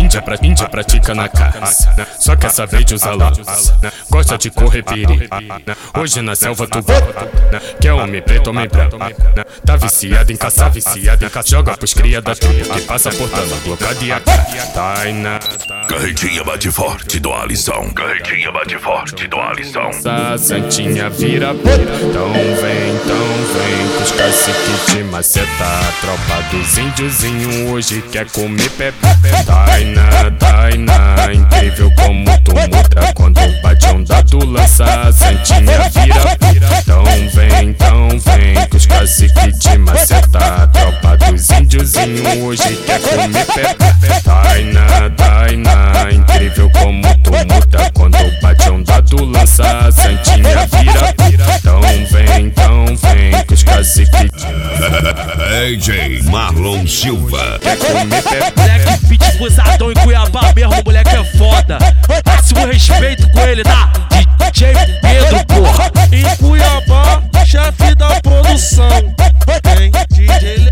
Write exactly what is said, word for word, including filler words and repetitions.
índia, pra, índia pratica na caça, só quer saber de usar luz, gosta de correr perigo. Hoje na selva tu volta, quer homem preto, homem branco, tá viciado em caçar, viciado em caçar. Joga pros cria da trupe que passa portando a blocada e a cara. Taina, Carretinha bate forte, dou a lição. Carretinha bate forte, dou a lição. essa santinha vira pura. Então vem, então vem, que os caciques de maceta. A tropa dos índiozinho hoje quer comer pepe. Taina, Taina, incrível como tu muda. Quando bate onda tu lança, a santinha vira pura. Então vem, então vem, que os caciques de maceta. A tropa dos índiozinho hoje quer comer pepe. Taina, Taina, incrível como tu muda. Quando bate onda tu lança, a santinha vira pura. Então vem, então vem, que os caciques D J Marlon Silva. quer comer pepe. Moleque fit busadão em Cuiabá mesmo, moleque é foda. Máximo respeito com ele, tá? D J Pedro, porra. Em Cuiabá, chefe da produção. Tem D J